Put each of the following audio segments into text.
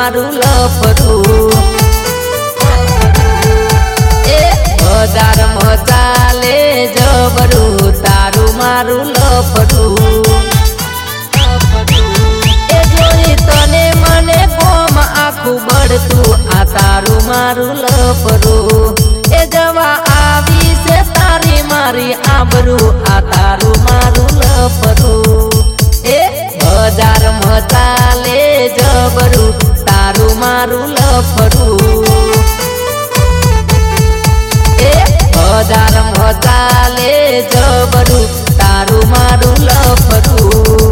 मारू लफरू ए बजार मचाले जबरू तारू मारू लफरू ए जोई तने मने कोम आखू बढ़तू आ तारू मारू लफरू ए जवा आवी से तारी मारी आबरू आ तारू मारू लफरू ए बजार मचाले जबरू तारू मारू लफरू ए बजार मचाले जबरू तारू मारू लफरू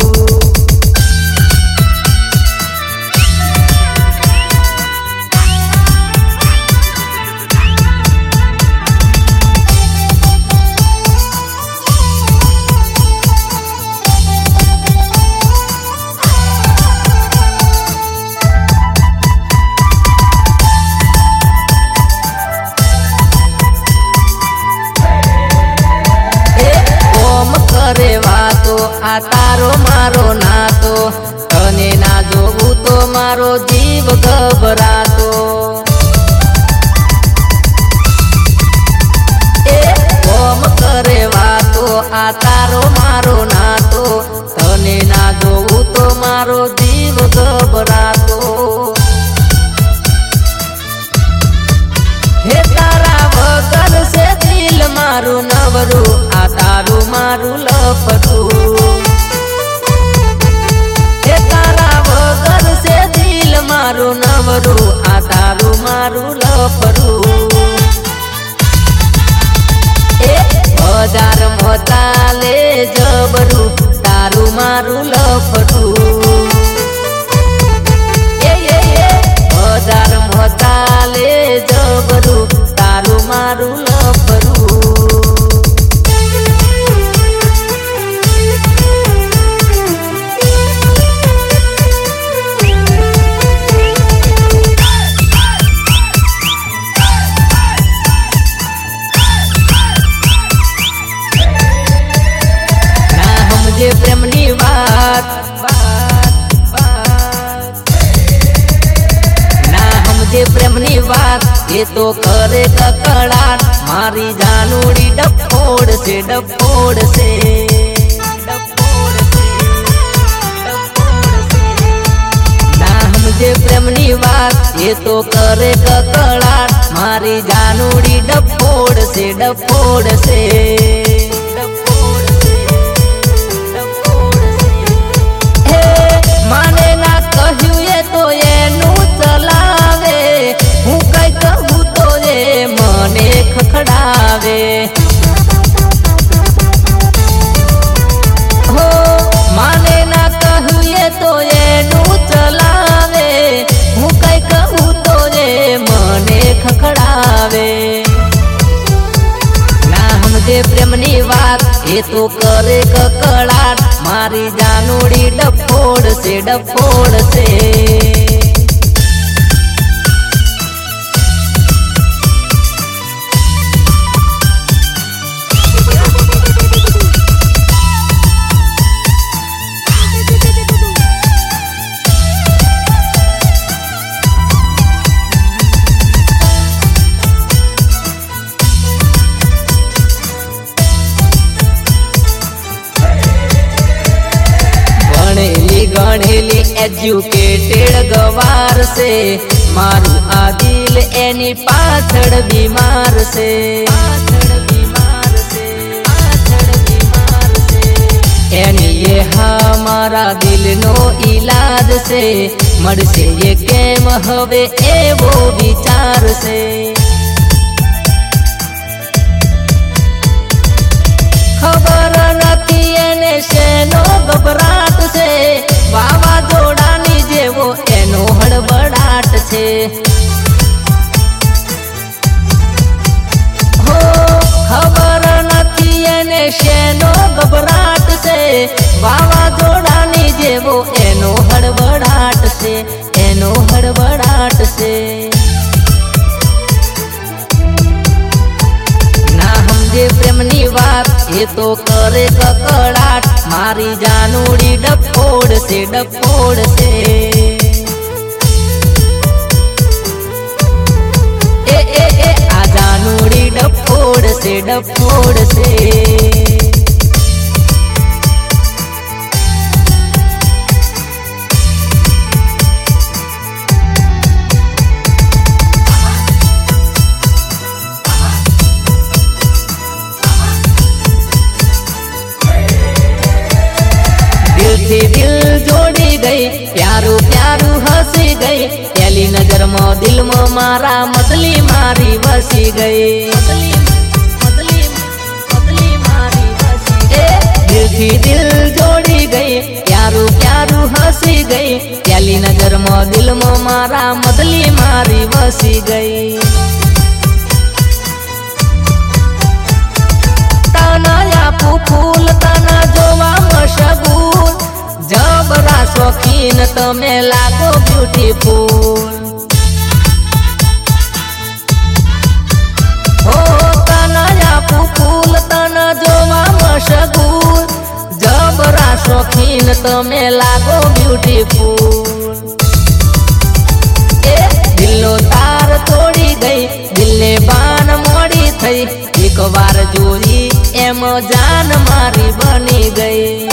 करे वातो आ तारो मारो नातो तने ना जोगू तो मारो जीव घबरातो ए ओम करे वातो आ तारो मारो नातो तने ना जोगू तो मारो जीव घबरातो हे तारा वगर से दिल मारू नवरू आ तारू मारू लफरू हे तारा वगर से दिल मारू नवरू आ तारू मारू लफरू ए बजार मचाले जबरू तारू मारू लफरू बजार मचाले जबरू तारू मारू लफरू प्रेमनी बात ना हमजे प्रेमनी बात ये तो करे ककड़ाट मारी जानूड़ी डफोड़ से ना हमजे प्रेमनी बात ये तो करे ककड़ाट मारी जानूड़ी डफोड़ से माने ना कहू ये तो ये नू चलावे हूँ कई कहू तो ये मने खखड़ावे हो माने ना कहू ये तो ये नू चलावे हूँ कई कहू तो ये मने खखड़ावे ना हमजे प्रेमनी बात ये तो करे ककड़ाट मारी जानूड़ी डफोड़ से गणेली एजुकेटेड गवार से मारू आदिल एनी पाछड़ बीमार से एनी ये हमारा दिल नो इलाज से मर से ये केम हवे एवो विचार से खबर नथी एने शेनो घबराट से बाबा जोड़ानी जेवो एनो हड़बड़ाट छे हो खबर नथी एने शेनो घबराट से बाबा जोड़ानी जेवो एनो हड़बड़ाट से ना हमजे प्रेमनी बात ये तो करे ककड़ाट मारी जानूड़ी डफोड़ से डफोड़ से डफोड़ से। दिल जोड़ी गई प्यारू प्यारू हंसी गई, पहली नजर में दिल में मारा मतली मारी बसी गई। दिल थी दिल जोड़ी गई प्यारू प्यारू हंसी गई, पहली नजर में दिल में मारा मतली मारी बसी गई। ताना यापू फूल ताना जोवा मशगूल, जबरा शौकीन तमे लागो ब्यूटीफुल। हो तना यापू फूल तना जोवा मशगूल, जबरा शौकीन तमे लागो ब्यूटीफुल। दिलो तार तोड़ी गई दिले बान मोड़ी थई, एक बार जोई एम जान मारी बनी गई।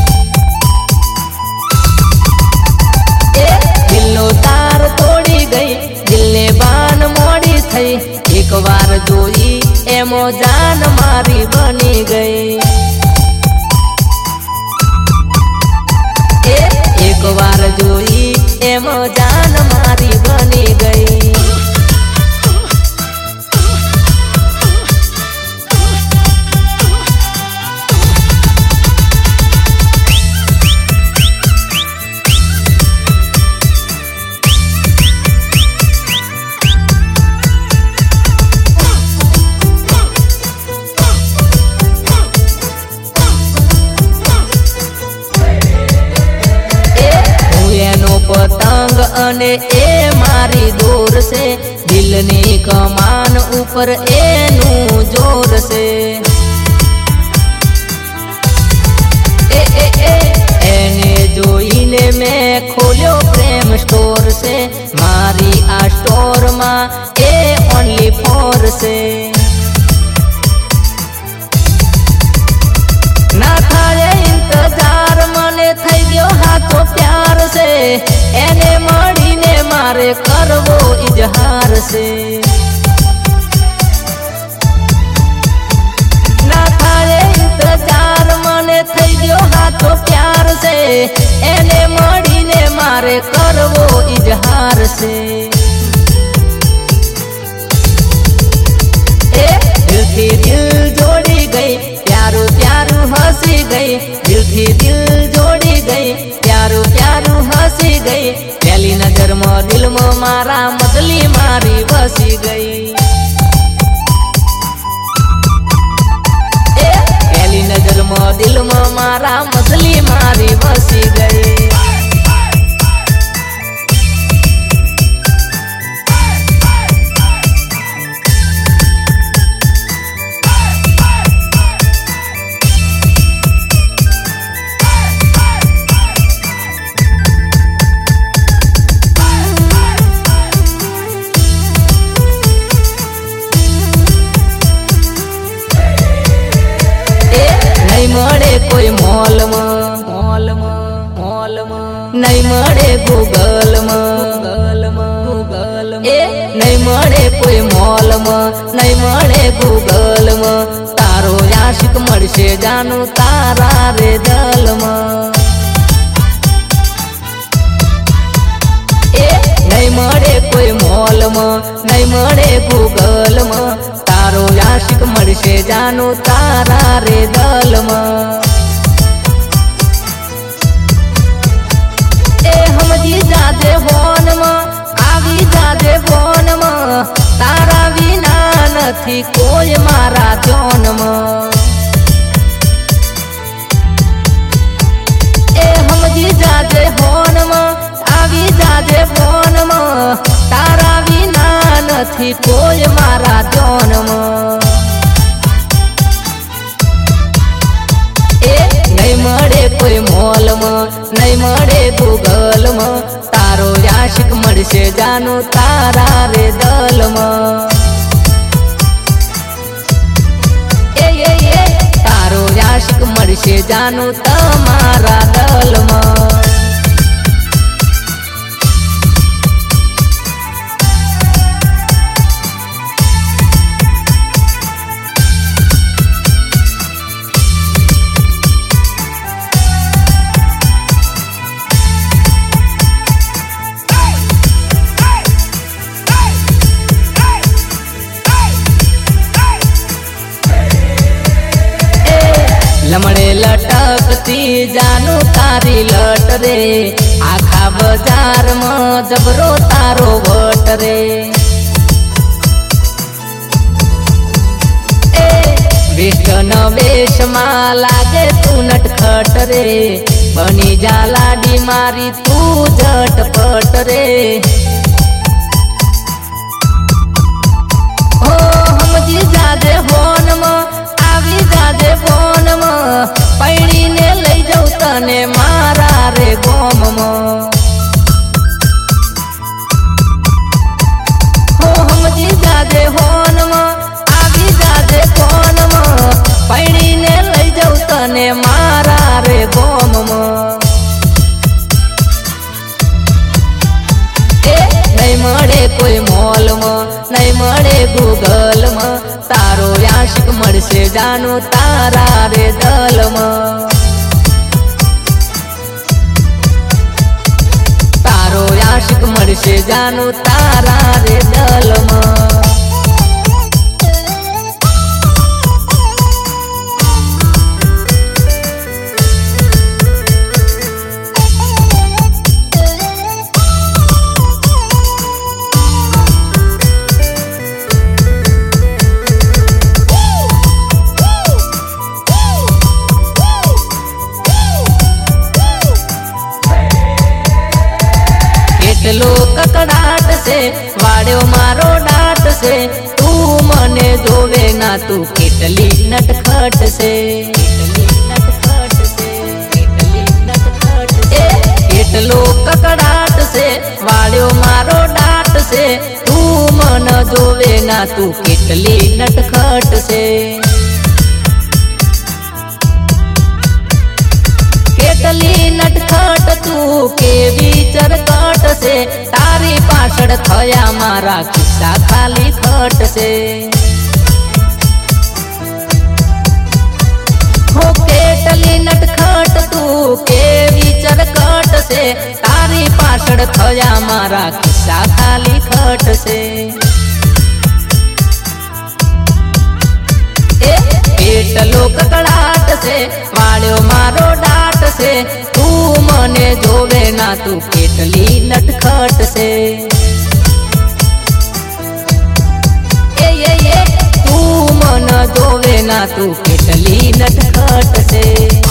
दिलो तार तोड़ी गई दिले बान मोड़ी थई, एक बार जोई एमो जान मारी बनी गई। एक बार जोई एमो जान मारी बनी गई। पतंग अने ए मारी दूर से, दिलनी कमान ऊपर एनु जोर से। एने जोईने में खोलियो प्रेम स्टोर से, मारी आ स्टोर मा ए ओनली फोर से। ना थारे इंतजार मने थई गयो हाथों प्यार से, एने मड़ी ने मारे करवो इजहार से। ना थारे इंतजार मने थई गयो हाथों प्यार से, एने मड़ी ने मारे करवो इजहार से। दिल थी दिल जोड़ी गई प्यारू प्यारू हंसी गई, दिल थी दिल जोड़ी गई प्यारू प्यारू हंसी गई, पहली नजर में दिल में मारा मतली मारी बसी गई। पहली नजर में दिल में मारा मतली मारी बसी गई। नहीं मरे कोई मॉल में नहीं मरे गूगल में नहीं मरे कोई मॉल में नहीं मरे गूगल में, तारो आशिक मरसे जानू तारा रे दल में। नहीं मरे कोई मॉल में नहीं मरे गूगल में, तारो आशिक मरसे जानू तारा रे दल में। हम जी जादे होन में आवी जादे बोन में, तारा बिना नथी कोई मारा जोन में। हम जी जादे होन में आवी जादे बोन में, तारा बिना नथी कोई मारा जोन में। नहीं मरे कोई मॉल में नहीं मरे गूगल में, तारो आशिक मरसे जानू तारा रे दल में। आशिक मळशे जानू तमारा दलમાં। लमड़े लटकती जानू तारी लट रे, आखा बाजार में जबरो तारो वट रे। वेस्टर्न वेश में लागे तू नटखट रे, बनी जा लाडी मारी तू झटपट रे। हो हमजी जाजे होन में आवी जाजे फोन में, पैड़ी ने लई जाऊ तने मारा रे गोम में। हो हमजी जाजे होन में आवी जाजे फोन में, पैड़ी ने लई जाऊ तने मारा रे गोम में। नहीं मळे कोई मॉल में, नहीं मळे गूगल में, तारो आशिक मळशे जानू तारा रे दलમાં। तारो आशिक मळशे जानू तारा रे दलમાં। लो ककड़ाट से वाड़ो मारो डाट से, तू मने जोवे ना तू केटली नटखट से। केटलो ककड़ाट से वाड़ो मारो डाट से, तू मन जोवे ना तू केटली नटखट से। केटली नटखट तू केवी चरकट से, तारी पाछड़ थया मारा खिस्सा खाली खट से। हो केटली नटखट तू केवी चरकट से, तारी पाछड़ थया मारा खिस्सा खाली खट से। केटलो ककड़ाट से वाड़ो मारो डाट से, तू मने जोवे ना तू केटली नटखट से। ए तू मन जोवे ना तू केटली नटखट से।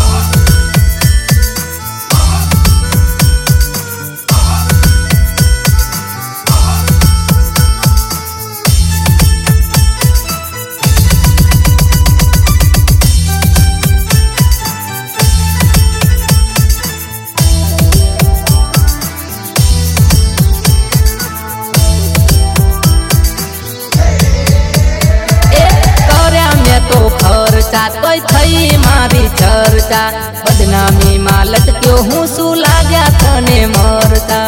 कोई थई मारी चर्चा, बदनामी में लटक्यो हूँ सू लाग्या तने मरता।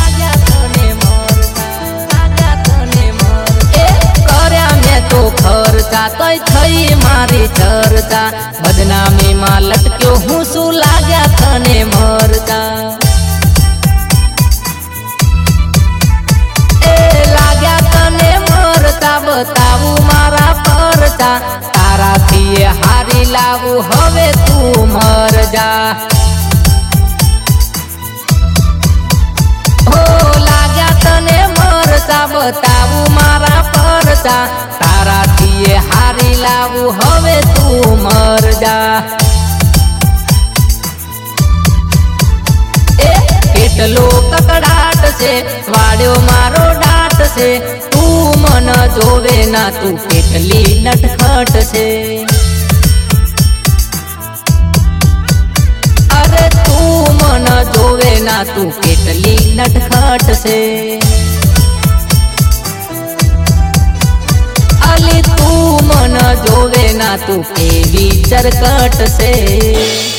कर्या में तो खर्चा कोई थई मारी चर्चा, बदनामी में लटक्यो हूँ सू लाग्या तने मरता। लाग्या तने मरता बताऊ मारा परचा, तारा थी हारी लावू हवे तू मर जा। हो लाग्या तने मरचा बताऊ मारा परचा, तारा थी हारी लावू हवे तू मर जा। केटलो ककड़ाट से वाड़ो मारो डाट से, तू मन जोवे ना तू केटली नटखट से। अरे तू मन जोवे ना तू केटली नटखट से। अली तू मन जोवे ना ना तू केवी चरकट से।